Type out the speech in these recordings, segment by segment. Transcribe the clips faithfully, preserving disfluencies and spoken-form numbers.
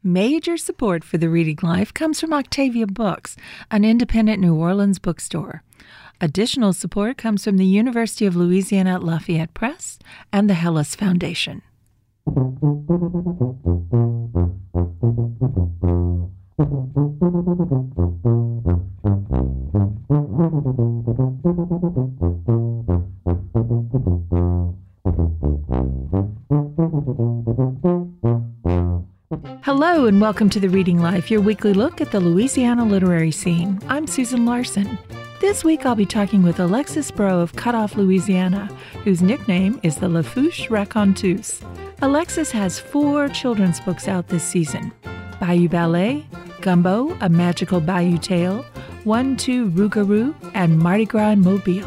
Major support for the Reading Life comes from Octavia Books, an independent New Orleans bookstore. Additional support comes from the University of Louisiana at Lafayette Press and the Hellas Foundation. Hello and welcome to The Reading Life, your weekly look at the Louisiana literary scene. I'm Susan Larson. This week I'll be talking with Alexis Breaux of Cutoff, Louisiana, whose nickname is the Lafourche Raconteuse. Alexis has four children's books out this season: Bayou Ballet, Gumbo, A Magical Bayou Tale, One Two Rougarou, and Mardi Gras in Mobile.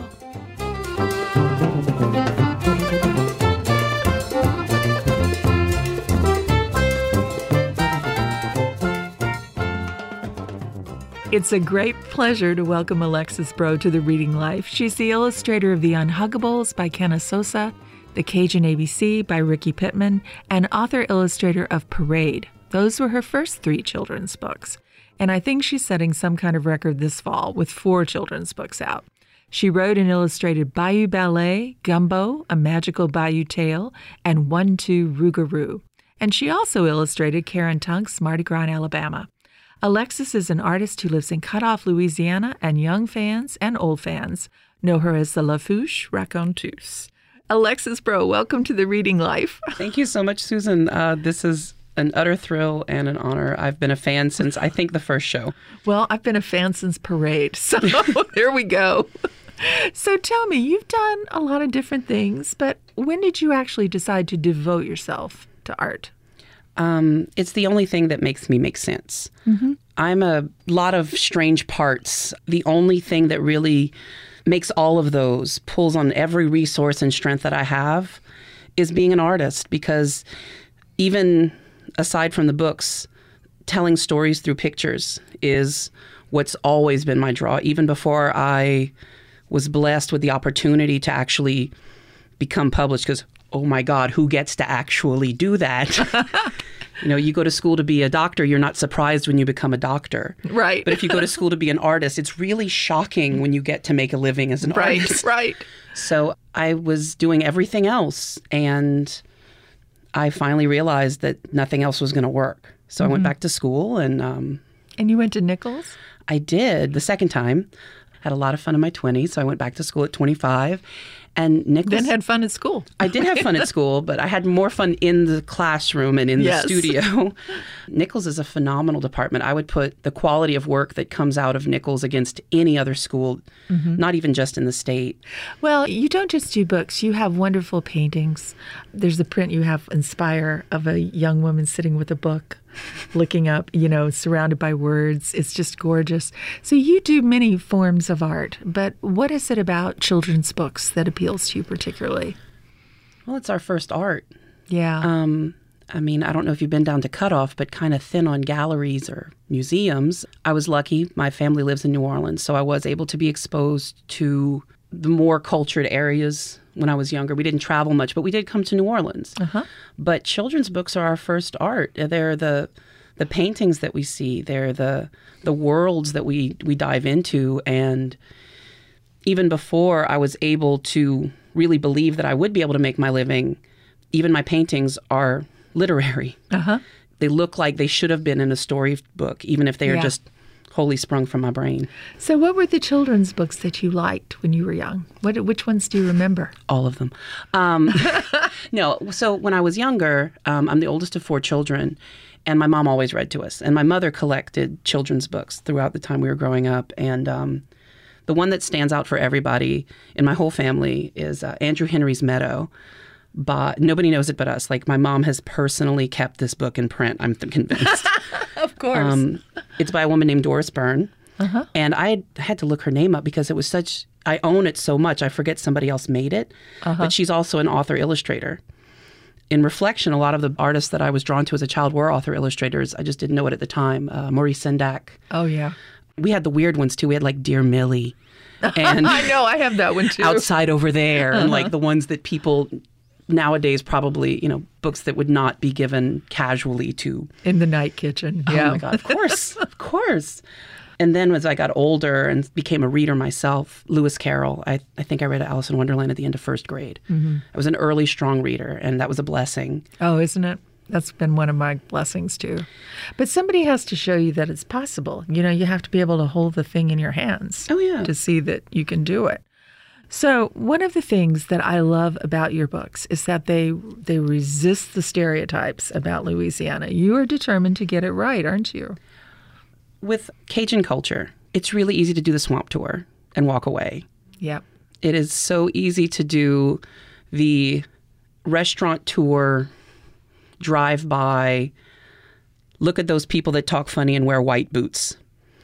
It's a great pleasure to welcome Alexis Breaux to The Reading Life. She's the illustrator of The Unhuggables by Kenna Sosa, The Cajun A B C by Ricky Pittman, and author-illustrator of Parade. Those were her first three children's books. And I think she's setting some kind of record this fall with four children's books out. She wrote and illustrated Bayou Ballet, Gumbo, A Magical Bayou Tale, and One Two Rougarou. And she also illustrated Karen Tunk's Mardi Gras in Alabama. Alexis is an artist who lives in Cutoff, Louisiana, and young fans and old fans know her as the Lafourche Raconteuse. Alexis Breaux, welcome to The Reading Life. Thank you so much, Susan. Uh, this is an utter thrill and an honor. I've been a fan since, I think, the first show. Well, I've been a fan since Parade, so there we go. So tell me, you've done a lot of different things, but when did you actually decide to devote yourself to art? Um, it's the only thing that makes me make sense. Mm-hmm. I'm a lot of strange parts. The only thing that really makes all of those, pulls on every resource and strength that I have, is being an artist. Because even aside from the books, telling stories through pictures is what's always been my draw. Even before I was blessed with the opportunity to actually become published, because oh my God, who gets to actually do that? You know, you go to school to be a doctor, you're not surprised when you become a doctor. Right. But if you go to school to be an artist, it's really shocking when you get to make a living as an right, artist. Right, right. So I was doing everything else, and I finally realized that nothing else was going to work. So mm-hmm. I went back to school. and um, And you went to Nichols? I did, the second time. Had a lot of fun in my twenties, so I went back to school at twenty-five. And Nichols, then had fun at school. I did have fun at school, but I had more fun in the classroom and in yes. the studio. Nichols is a phenomenal department. I would put the quality of work that comes out of Nichols against any other school, mm-hmm. not even just in the state. Well, you don't just do books. You have wonderful paintings. There's a print you have, Inspire, of a young woman sitting with a book, looking up, you know, surrounded by words. It's just gorgeous. So you do many forms of art, but what is it about children's books that appeals to you particularly? Well, it's our first art. Yeah. Um, I mean, I don't know if you've been down to Cutoff, but kind of thin on galleries or museums. I was lucky. My family lives in New Orleans, so I was able to be exposed to the more cultured areas when I was younger. We didn't travel much, but we did come to New Orleans. Uh-huh. But children's books are our first art. They're the the paintings that we see. They're the the worlds that we, we dive into. And even before I was able to really believe that I would be able to make my living, even my paintings are literary. Uh-huh. They look like they should have been in a storybook, even if they are yeah. just wholly sprung from my brain. So what were the children's books that you liked when you were young? What, which ones do you remember? All of them. Um, no, so when I was younger, um, I'm the oldest of four children, and my mom always read to us. And my mother collected children's books throughout the time we were growing up. And um, the one that stands out for everybody in my whole family is uh, Andrew Henry's Meadow. But nobody knows it but us. Like, my mom has personally kept this book in print, I'm convinced. Of course. Um, it's by a woman named Doris Byrne. Uh-huh. And I had, had to look her name up because it was such, I own it so much, I forget somebody else made it. Uh-huh. But she's also an author-illustrator. In reflection, a lot of the artists that I was drawn to as a child were author-illustrators. I just didn't know it at the time. Uh, Maurice Sendak. Oh, yeah. We had the weird ones, too. We had, like, Dear Millie. And I know, I have that one, too. Outside Over There. Uh-huh. And, like, the ones that people nowadays probably, you know, books that would not be given casually to. In the night kitchen. Oh Yeah. my God, of course, of course. And then as I got older and became a reader myself, Lewis Carroll, I, I think I read Alice in Wonderland at the end of first grade. Mm-hmm. I was an early, strong reader, and that was a blessing. Oh, isn't it? That's been one of my blessings, too. But somebody has to show you that it's possible. You know, you have to be able to hold the thing in your hands. Oh, yeah. To see that you can do it. So one of the things that I love about your books is that they they resist the stereotypes about Louisiana. You are determined to get it right, aren't you? With Cajun culture, it's really easy to do the swamp tour and walk away. Yeah. It is so easy to do the restaurant tour, drive by, look at those people that talk funny and wear white boots.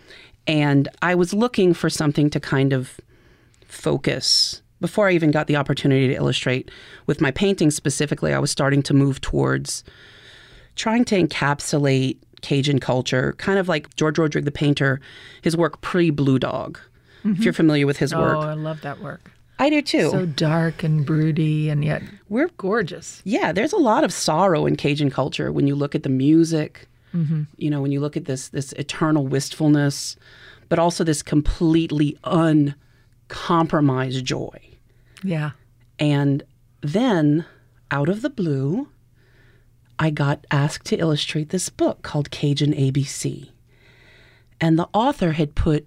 And I was looking for something to kind of focus. Before I even got the opportunity to illustrate with my painting specifically, I was starting to move towards trying to encapsulate Cajun culture, kind of like George Rodrigue the painter, his work pre-Blue Dog, mm-hmm. if you're familiar with his work. Oh, I love that work. I do too. So dark and broody, and yet we're gorgeous. Yeah, there's a lot of sorrow in Cajun culture when you look at the music, mm-hmm. you know, when you look at this this eternal wistfulness, but also this completely uncompromised joy. Yeah. And then, out of the blue, I got asked to illustrate this book called Cajun A B C. And the author had put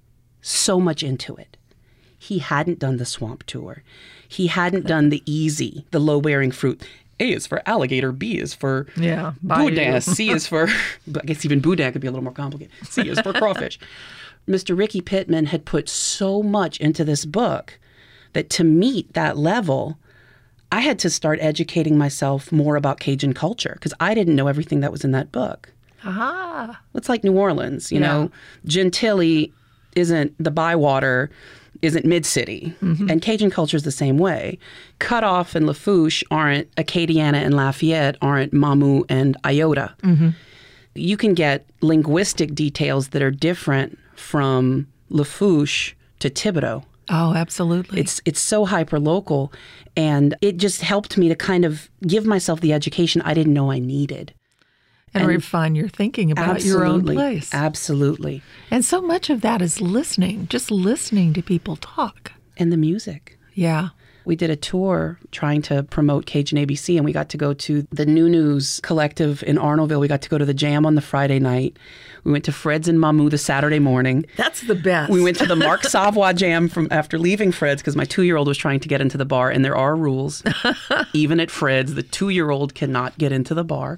so much into it. He hadn't done the swamp tour. He hadn't done the easy, the low-bearing fruit. A is for alligator, B is for yeah, boudin, C is for, I guess even boudin could be a little more complicated. C is for crawfish. Mister Ricky Pittman had put so much into this book that to meet that level, I had to start educating myself more about Cajun culture because I didn't know everything that was in that book. Aha. It's like New Orleans, you yeah. know. Gentilly isn't the Bywater, isn't Mid-City. Mm-hmm. And Cajun culture is the same way. Cutoff and Lafourche aren't, Acadiana and Lafayette aren't Mamou and Iota. Mm-hmm. You can get linguistic details that are different from Lafourche to Thibodaux. Oh, absolutely. It's it's so hyper-local, and it just helped me to kind of give myself the education I didn't know I needed. And, and refine your thinking about your own place. Absolutely. And so much of that is listening, just listening to people talk. And the music. Yeah. We did a tour trying to promote Cajun A B C, and we got to go to the New News Collective in Arnoldville. We got to go to the Jam on the Friday night. We went to Fred's and Mamou the Saturday morning. That's the best. We went to the Marc Savoy Jam from after leaving Fred's because my two-year-old was trying to get into the bar, and there are rules. Even at Fred's, the two-year-old cannot get into the bar.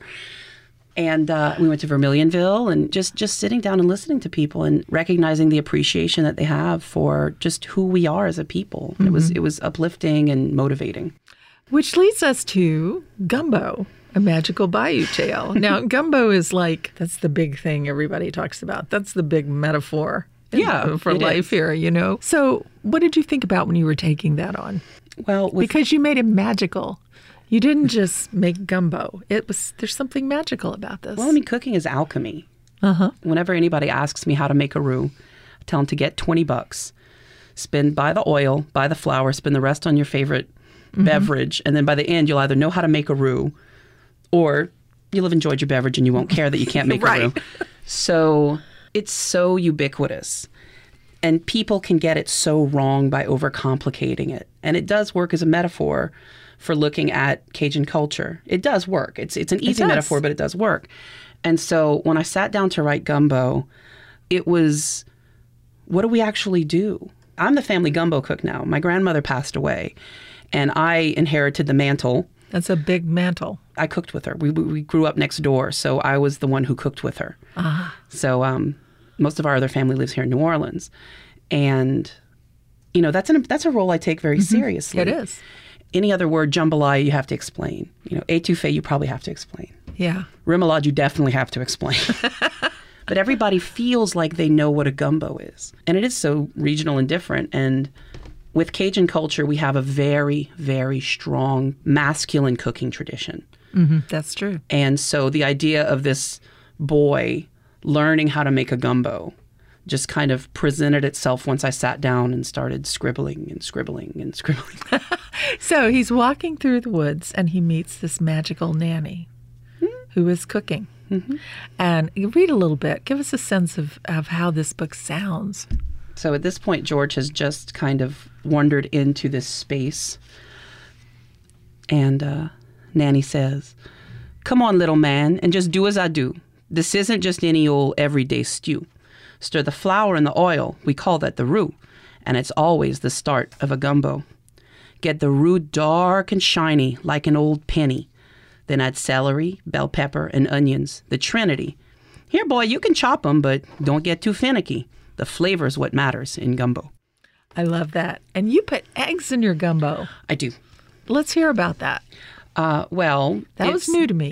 And uh, we went to Vermilionville and just, just sitting down and listening to people and recognizing the appreciation that they have for just who we are as a people. Mm-hmm. It was it was uplifting and motivating. Which leads us to Gumbo, A Magical Bayou Tale. Now, Gumbo is like, that's the big thing everybody talks about. That's the big metaphor in, yeah, for life is. here, you know? So what did you think about when you were taking that on? Well, with, because you made it magical. You didn't just make gumbo. It was there's something magical about this. Well, I mean, cooking is alchemy. Uh-huh. Whenever anybody asks me how to make a roux, I tell them to get twenty bucks, spend buy the oil, buy the flour, spend the rest on your favorite mm-hmm. beverage, and then by the end, you'll either know how to make a roux, or you'll have enjoyed your beverage and you won't care that you can't make right. a roux. So it's so ubiquitous. And people can get it so wrong by overcomplicating it. And it does work as a metaphor for looking at Cajun culture. It does work. It's it's an easy it metaphor, but it does work. And so when I sat down to write Gumbo, it was, what do we actually do? I'm the family gumbo cook now. My grandmother passed away, and I inherited the mantle. That's a big mantle. I cooked with her. We we grew up next door, so I was the one who cooked with her. Ah. So um, most of our other family lives here in New Orleans. And, you know, that's, an, that's a role I take very mm-hmm. seriously. It is. Any other word, jambalaya, you have to explain. You know, étouffée, you probably have to explain. Yeah. Remoulade, you definitely have to explain. But everybody feels like they know what a gumbo is. And it is so regional and different. And with Cajun culture, we have a very, very strong masculine cooking tradition. Mm-hmm. That's true. And so the idea of this boy learning how to make a gumbo just kind of presented itself once I sat down and started scribbling and scribbling and scribbling. So he's walking through the woods and he meets this magical nanny who is cooking. Mm-hmm. And you read a little bit. Give us a sense of, of how this book sounds. So at this point, George has just kind of wandered into this space. And uh, Nanny says, "Come on, little man, and just do as I do. This isn't just any old everyday stew. Stir the flour in the oil. We call that the roux. And it's always the start of a gumbo. Get the roux dark and shiny like an old penny. Then add celery, bell pepper, and onions, the trinity. Here, boy, you can chop them, but don't get too finicky. The flavor's what matters in gumbo." I love that. And you put eggs in your gumbo. I do. Let's hear about that. Uh, well, that was new to me.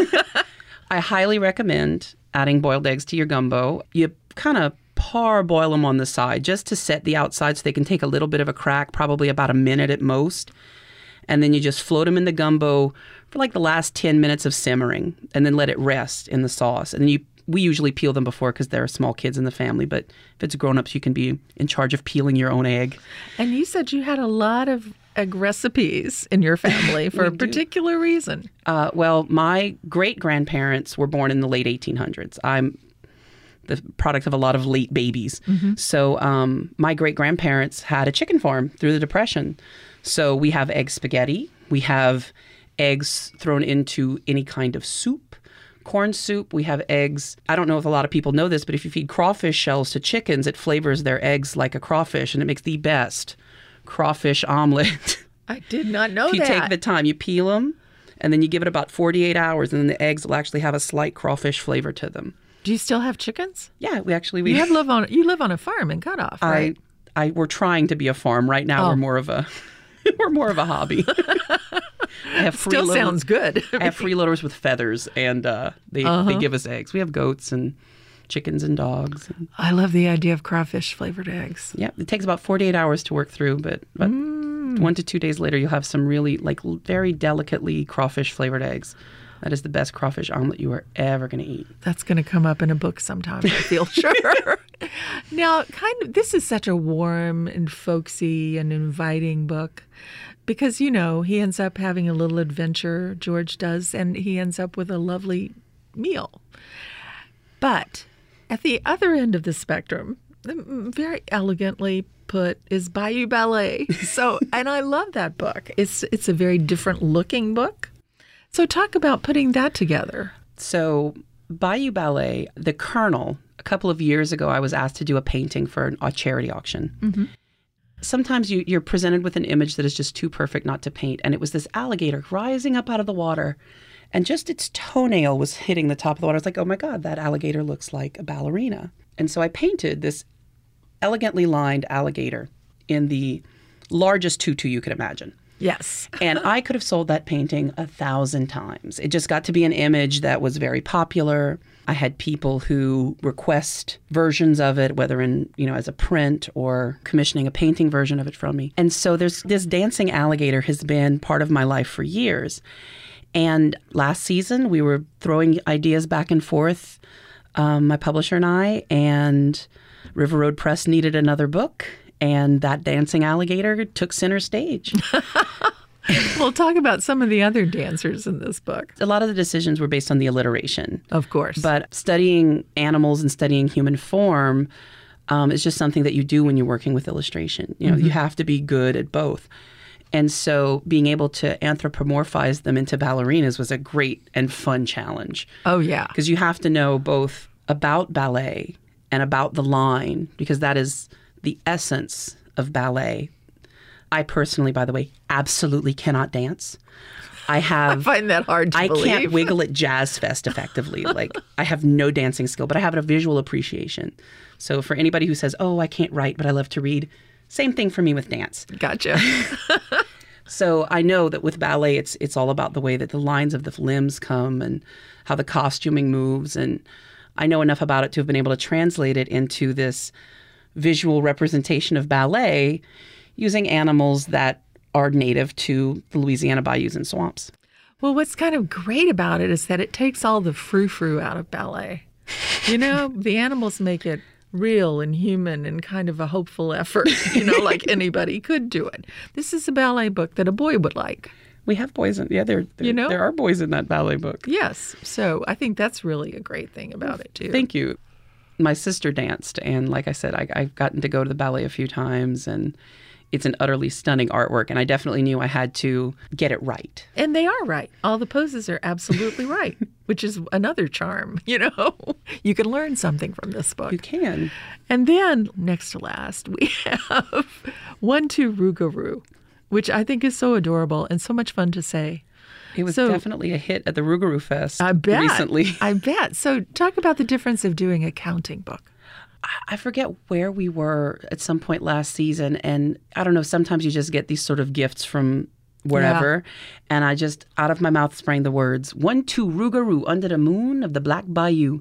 I highly recommend adding boiled eggs to your gumbo. You kind of parboil them on the side just to set the outside so they can take a little bit of a crack, probably about a minute at most. And then you just float them in the gumbo for like the last ten minutes of simmering and then let it rest in the sauce. And then you we usually peel them before because there are small kids in the family. But if it's grown-ups, you can be in charge of peeling your own egg. And you said you had a lot of egg recipes in your family for a particular reason. Uh, well, my great-grandparents were born in the late eighteen hundreds. I'm the product of a lot of late babies. Mm-hmm. So um, my great-grandparents had a chicken farm through the Depression. So we have egg spaghetti. We have eggs thrown into any kind of soup, corn soup. We have eggs. I don't know if a lot of people know this, but if you feed crawfish shells to chickens, it flavors their eggs like a crawfish, and it makes the best crawfish omelet. I did not know if you that. take the time, you peel them, and then you give it about forty-eight hours, and then the eggs will actually have a slight crawfish flavor to them. Do you still have chickens? Yeah, we actually... We you have live on you live on a farm in Cutoff, right? I, I, we're trying to be a farm. Right now, oh. we're more of a... We're more of a hobby. I have Still sounds good. I have freeloaders with feathers, and uh, they, uh-huh. they give us eggs. We have goats and chickens and dogs. And... I love the idea of crawfish flavored eggs. Yeah, it takes about forty-eight hours to work through, but, but mm. one to two days later, you'll have some really, like, very delicately crawfish flavored eggs. That is the best crawfish omelet you are ever going to eat. That's going to come up in a book sometime, I feel sure. Now, kind of, this is such a warm and folksy and inviting book because, you know, he ends up having a little adventure, George does, and he ends up with a lovely meal. But at the other end of the spectrum, very elegantly put, is Bayou Ballet. So, and I love that book. It's it's a very different looking book. So talk about putting that together. So Bayou Ballet, the Colonel, a couple of years ago, I was asked to do a painting for a charity auction. Mm-hmm. Sometimes you, you're presented with an image that is just too perfect not to paint. And it was this alligator rising up out of the water, and just its toenail was hitting the top of the water. I was like, oh my God, that alligator looks like a ballerina. And so I painted this elegantly lined alligator in the largest tutu you could imagine. Yes. And I could have sold that painting a thousand times. It just got to be an image that was very popular. I had people who request versions of it, whether in, you know, as a print or commissioning a painting version of it from me. And so there's this dancing alligator has been part of my life for years. And last season, we were throwing ideas back and forth, um, my publisher and I, and River Road Press needed another book. And that dancing alligator took center stage. We'll talk about some of the other dancers in this book. A lot of the decisions were based on the alliteration. Of course. But studying animals and studying human form um, is just something that you do when you're working with illustration. You know, mm-hmm. you have to be good at both. And so being able to anthropomorphize them into ballerinas was a great and fun challenge. Oh, yeah. Because you have to know both about ballet and about the line, because that is the essence of ballet. I personally, by the way, absolutely cannot dance. I have. I find that hard to I believe. can't wiggle at Jazz Fest effectively. Like, I have no dancing skill, but I have a visual appreciation. So for anybody who says, oh, I can't write, but I love to read, same thing for me with dance. Gotcha. So I know that with ballet, it's it's all about the way that the lines of the limbs come and how the costuming moves. And I know enough about it to have been able to translate it into this visual representation of ballet using animals that are native to the Louisiana bayous and swamps. Well, what's kind of great about it is that it takes all the frou-frou out of ballet. You know, the animals make it real and human and kind of a hopeful effort, you know, like anybody could do it. This is a ballet book that a boy would like. We have boys in, yeah, there, there, You know? there are boys in that ballet book. Yes. So I think that's really a great thing about it, too. Thank you. My sister danced, and like I said, I, I've gotten to go to the ballet a few times, and it's an utterly stunning artwork, and I definitely knew I had to get it right. And they are right. All the poses are absolutely right, which is another charm, you know. You can learn something from this book. You can. And then, next to last, we have One Two Rougarou, which I think is so adorable and so much fun to say. It was So- definitely a hit at the Rougarou Fest I bet. recently. I bet. So talk about the difference of doing a counting book. I forget where we were at some point last season, and I don't know, sometimes you just get these sort of gifts from wherever, and I just, out of my mouth sprang the words, One, two, Rougarou, under the moon of the Black Bayou.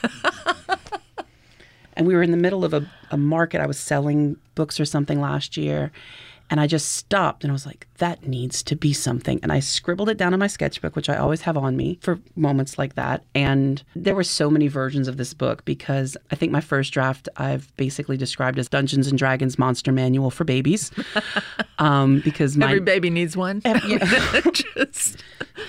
And we were in the middle of a, a market. I was selling books or something last year, and I just stopped, and I was like, that needs to be something. And I scribbled it down in my sketchbook, which I always have on me for moments like that. And there were so many versions of this book because I think my first draft I've basically described as Dungeons and Dragons Monster Manual for babies. um, because my, Every baby needs one. yeah. Just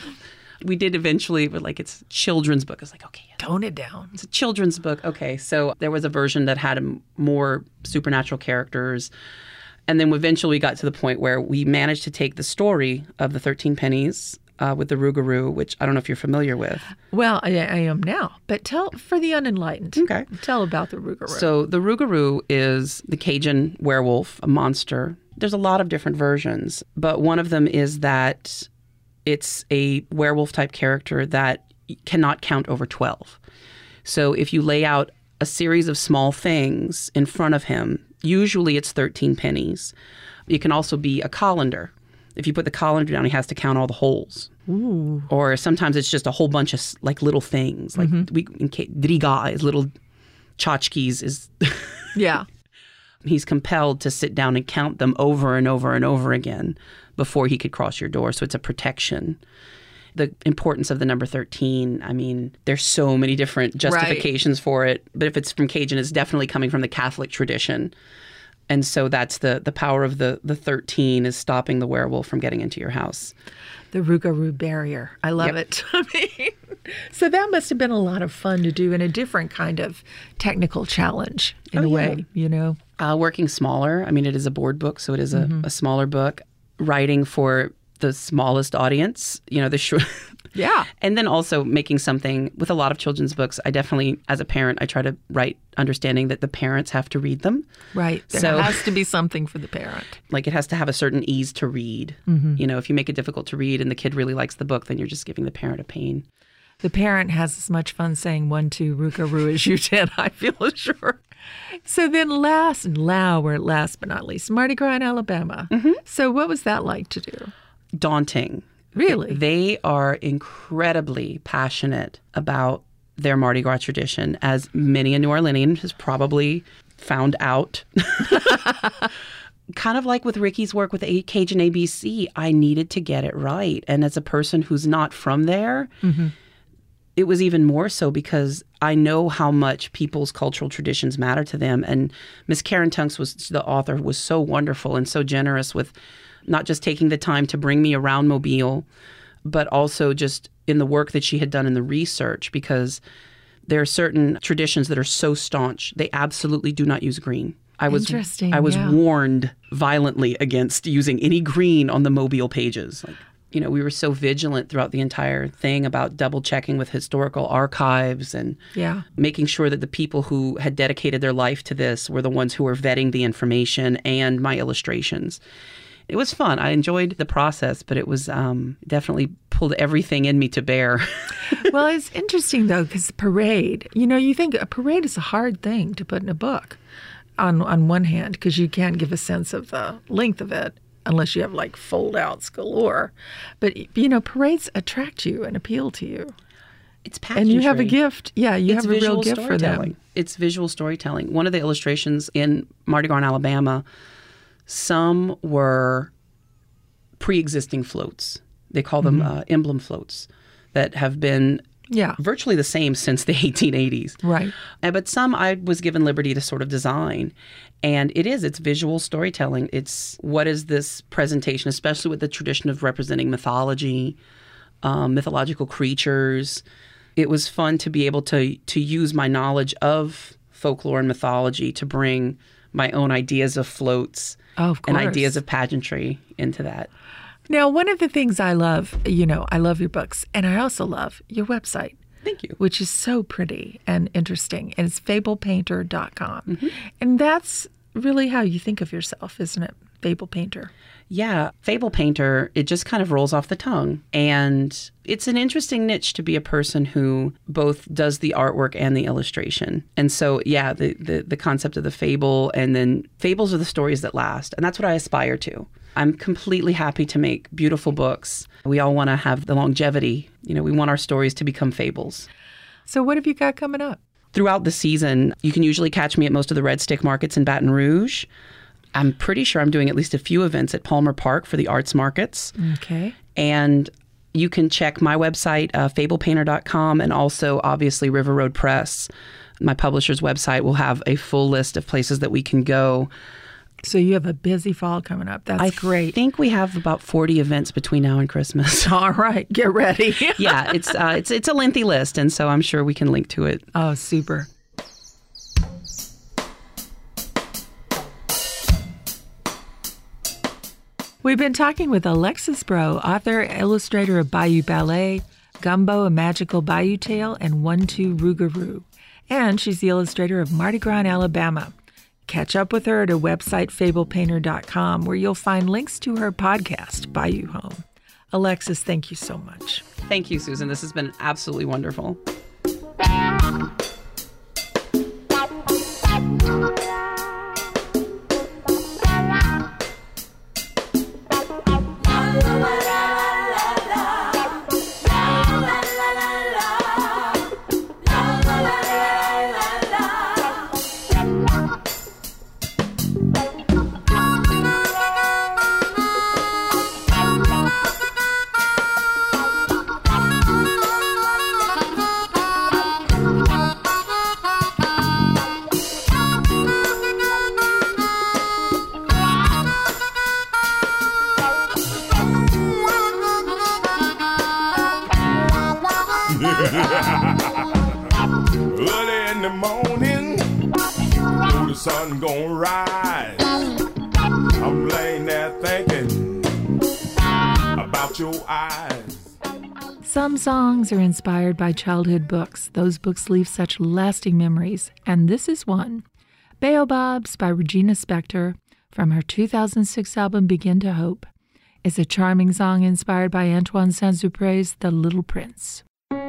we did eventually, but like it's children's book. I was like, okay, yeah, tone it down. it's a children's book. Okay, so there was a version that had a, more supernatural characters. And then eventually we got to the point where we managed to take the story of the thirteen Pennies uh, with the Rougarou, which I don't know if you're familiar with. Well, I, I am now. But tell, for the unenlightened, Okay. tell about the Rougarou. So the Rougarou is the Cajun werewolf, a monster. There's a lot of different versions, but one of them is that it's a werewolf-type character that cannot count over twelve. So if you lay out a series of small things in front of him, usually it's thirteen pennies. It can also be a colander. If you put the colander down, he has to count all the holes. Ooh. Or sometimes it's just a whole bunch of like little things. Like we in ca- driga is little tchotchkes is Yeah. he's compelled to sit down and count them over and over and over again before he could cross your door. So it's a protection. The importance of the number thirteen, I mean, there's so many different justifications for it. But if it's from Cajun, it's definitely coming from the Catholic tradition. And so that's the the power of the, the thirteen is stopping the werewolf from getting into your house. The Rougarou barrier. I love Yep. it. I mean, so that must have been a lot of fun to do in a different kind of technical challenge in Oh, a yeah. way, you know? Uh, working smaller, I mean, it is a board book, so it is a, Mm-hmm. a smaller book. Writing for the smallest audience, you know, the short... Yeah. And then also making something with a lot of children's books. I definitely, as a parent, I try to write understanding that the parents have to read them. Right. There So- has to be something for the parent. Like it has to have a certain ease to read. Mm-hmm. You know, if you make it difficult to read and the kid really likes the book, then you're just giving the parent a pain. The parent has as much fun saying one, two, Rougarou as you did, I feel sure. So then last, and now we're last but not least, Mardi Gras in Alabama. Mm-hmm. So what was that like to do? Daunting. Really? They are incredibly passionate about their Mardi Gras tradition, as many a New Orleanian has probably found out. Kind of like with Ricky's work with A- Cajun A B C, I needed to get it right. And as a person who's not from there, Mm-hmm. it was even more so because I know how much people's cultural traditions matter to them. And Miss Karen Tunks, was the author, was so wonderful and so generous with not just taking the time to bring me around Mobile, but also just in the work that she had done in the research, because there are certain traditions that are so staunch, they absolutely do not use green. I was Interesting, I was yeah. warned violently against using any green on the Mobile pages. Like, you know, we were so vigilant throughout the entire thing about double checking with historical archives and Yeah. making sure that the people who had dedicated their life to this were the ones who were vetting the information and my illustrations. It was fun. I enjoyed the process, but it was um, definitely pulled everything in me to bear. Well, it's interesting, though, because parade, you know, you think a parade is a hard thing to put in a book on, on one hand, because you can't give a sense of the length of it unless you have like fold outs galore. But, you know, parades attract you and appeal to you. It's pageantry. And you have a gift. Yeah, you It's have a real visual gift for them. storytelling. It's visual storytelling. One of the illustrations in Mardi Gras in Alabama, some were pre-existing floats. They call them uh, emblem floats that have been Yeah. virtually the same since the eighteen eighties. Right. Uh, But some I was given liberty to sort of design. And it is, it's visual storytelling. It's what is this presentation, especially with the tradition of representing mythology, um, mythological creatures. It was fun to be able to to use my knowledge of folklore and mythology to bring my own ideas of floats Oh, of and course. ideas of pageantry into that. Now, one of the things I love, you know, I love your books, and I also love your website, Thank you. which is so pretty and interesting. And it's fable painter dot com. Mm-hmm. And that's really how you think of yourself, isn't it? Fable Painter. Yeah, Fable Painter, it just kind of rolls off the tongue. And it's an interesting niche to be a person who both does the artwork and the illustration. And so, yeah, the, the, the concept of the fable, and then fables are the stories that last. And that's what I aspire to. I'm completely happy to make beautiful books. We all want to have the longevity. You know, we want our stories to become fables. So what have you got coming up? Throughout the season, you can usually catch me at most of the Red Stick markets in Baton Rouge. I'm pretty sure I'm doing at least a few events at Palmer Park for the arts markets. Okay. And you can check my website, uh, fable painter dot com, and also, obviously, River Road Press. My publisher's website will have a full list of places that we can go. So you have a busy fall coming up. That's I great. I think we have about forty events between now and Christmas. All right. Get ready. yeah, it's, uh, it's, it's a lengthy list, and so I'm sure we can link to it. Oh, super. We've been talking with Alexis Bro, author, illustrator of Bayou Ballet, Gumbo, A Magical Bayou Tale, and One Two Rougarou. And she's the illustrator of Mardi Gras in Alabama. Catch up with her at her website, fable painter dot com, where you'll find links to her podcast, Bayou Home. Alexis, thank you so much. Thank you, Susan. This has been absolutely wonderful. Early in the morning, know the sun gonna rise. I'm laying there thinking about your eyes. Some songs are inspired by childhood books. Those books leave such lasting memories, and this is one. Baobabs by Regina Spektor from her two thousand six album Begin to Hope. It's a charming song inspired by Antoine Saint-Exupéry's The Little Prince.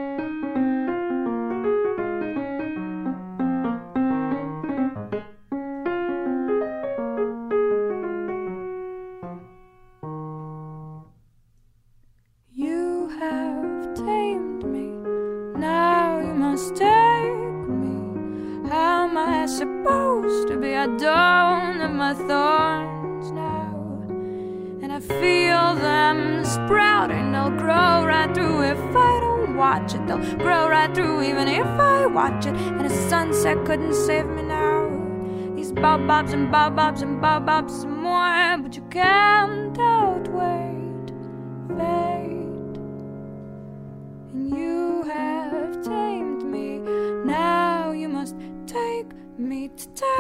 You have tamed me, now you must take me. How am I supposed to be? I don't have my thorns now, and I feel them sprouting. They'll grow right through if I don't watch it. They'll grow right through even if I watch it. And a sunset couldn't save me now. These baobabs and baobabs and baobabs some more, but you can't outwait fate. And you have tamed me, now you must take me.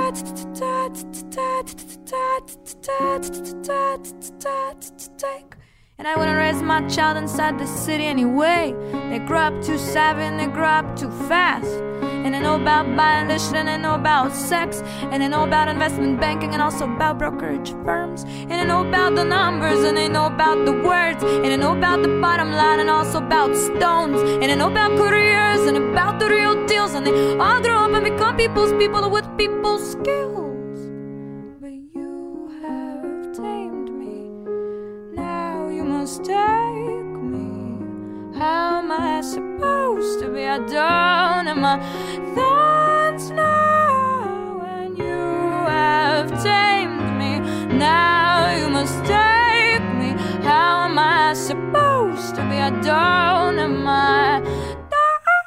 Take. And I wouldn't raise my child inside the city anyway. They grow up too savvy and they grow up too fast. And they know about violation, and they know about sex, and they know about investment banking, and also about brokerage firms. And they know about the numbers, and they know about the words, and they know about the bottom line, and also about stones. And they know about careers, and about the real deals. And they all grow up and become people's people with people's skills. But you have tamed me, now you must take me. How am I supposed to be? I don't have my thoughts now. And you have tamed me, now you must take me. How am I supposed to be? I don't have my thoughts.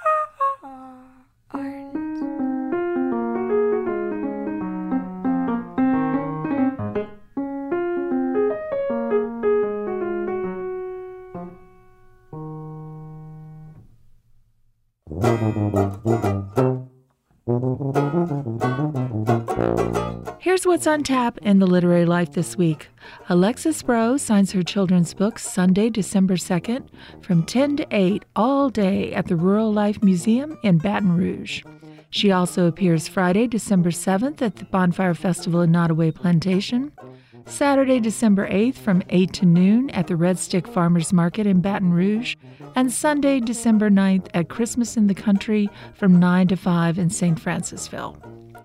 Here's what's on tap in the literary life this week. Alexis Bro signs her children's books Sunday, December second from ten to eight all day at the Rural Life Museum in Baton Rouge. She also appears Friday, December seventh at the Bonfire Festival in Nottoway Plantation, Saturday, December eighth from eight to noon at the Red Stick Farmers Market in Baton Rouge, and Sunday, December ninth at Christmas in the Country from nine to five in Saint Francisville.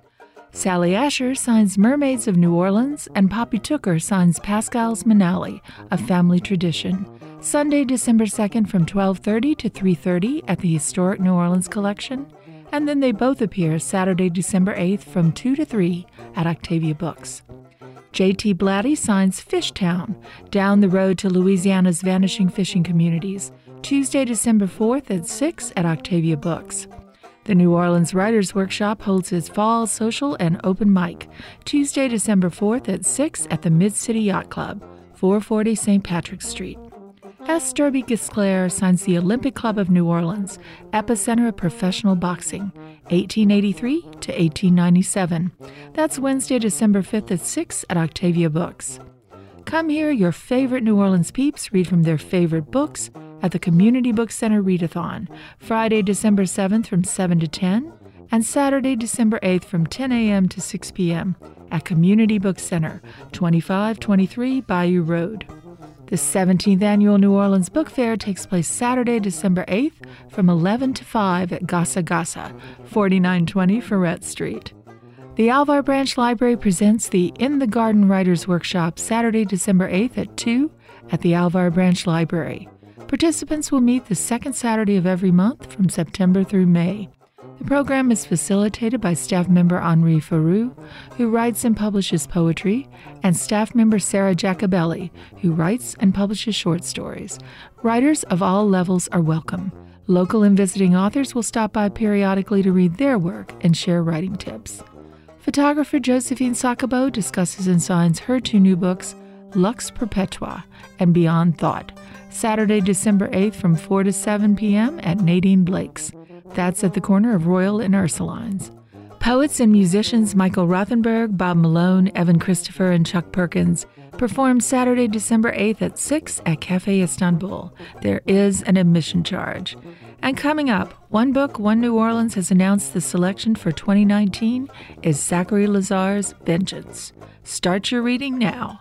Sally Asher signs Mermaids of New Orleans, and Poppy Tooker signs Pascal's Manali, a family tradition, Sunday, December second from twelve thirty to three thirty at the Historic New Orleans Collection, and then they both appear Saturday, December eighth from two to three at Octavia Books. J T Blatty signs Fishtown, Down the Road to Louisiana's Vanishing Fishing Communities, Tuesday, December fourth at six at Octavia Books. The New Orleans Writers Workshop holds its fall social and open mic, Tuesday, December fourth at six at the Mid-City Yacht Club, four forty Saint Patrick's Street. S. Derby Gisclair signs the Olympic Club of New Orleans, epicenter of professional boxing, eighteen eighty-three to eighteen ninety-seven. That's Wednesday, December fifth at six at Octavia Books. Come hear your favorite New Orleans peeps read from their favorite books at the Community Book Center Readathon, Friday, December seventh from seven to ten, and Saturday, December eighth from ten a.m. to six p.m. at Community Book Center, twenty-five twenty-three Bayou Road. The seventeenth Annual New Orleans Book Fair takes place Saturday, December eighth from eleven to five at Gasa Gasa, forty-nine twenty Ferret Street. The Alvar Branch Library presents the In the Garden Writers Workshop Saturday, December eighth at two at the Alvar Branch Library. Participants will meet the second Saturday of every month from September through May. The program is facilitated by staff member Henri Farou, who writes and publishes poetry, and staff member Sarah Jacobelli, who writes and publishes short stories. Writers of all levels are welcome. Local and visiting authors will stop by periodically to read their work and share writing tips. Photographer Josephine Sakabo discusses and signs her two new books, Lux Perpetua and Beyond Thought, Saturday, December eighth from four to seven p.m. at Nadine Blake's. That's at the corner of Royal and Ursulines. Poets and musicians Michael Rothenberg, Bob Malone, Evan Christopher, and Chuck Perkins perform Saturday, December eighth at six at Cafe Istanbul. There is an admission charge. And coming up, One Book, One New Orleans has announced the selection for twenty nineteen is Zachary Lazar's Vengeance. Start your reading now.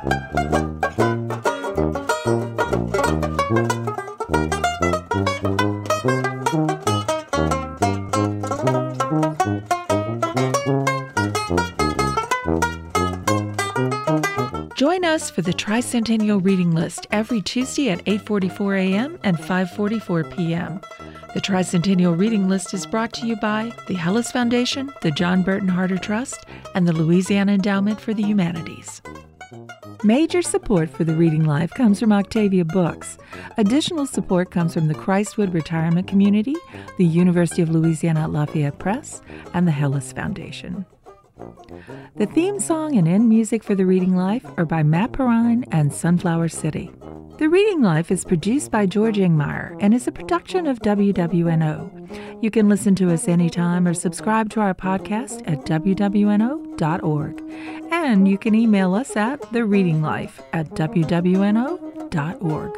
Join us for the Tricentennial Reading List every Tuesday at eight forty-four a.m. and five forty-four p.m. The Tricentennial Reading List is brought to you by the Hellis Foundation, the John Burton Harder Trust, and the Louisiana Endowment for the Humanities. Major support for the Reading Life comes from Octavia Books. Additional support comes from the Christwood Retirement Community, the University of Louisiana at Lafayette Press, and the Hellis Foundation. The theme song and end music for The Reading Life are by Matt Perrine and Sunflower City. The Reading Life is produced by George Ingmeyer and is a production of W W N O. You can listen to us anytime or subscribe to our podcast at w w n o dot org. And you can email us at the reading life at w w n o dot org.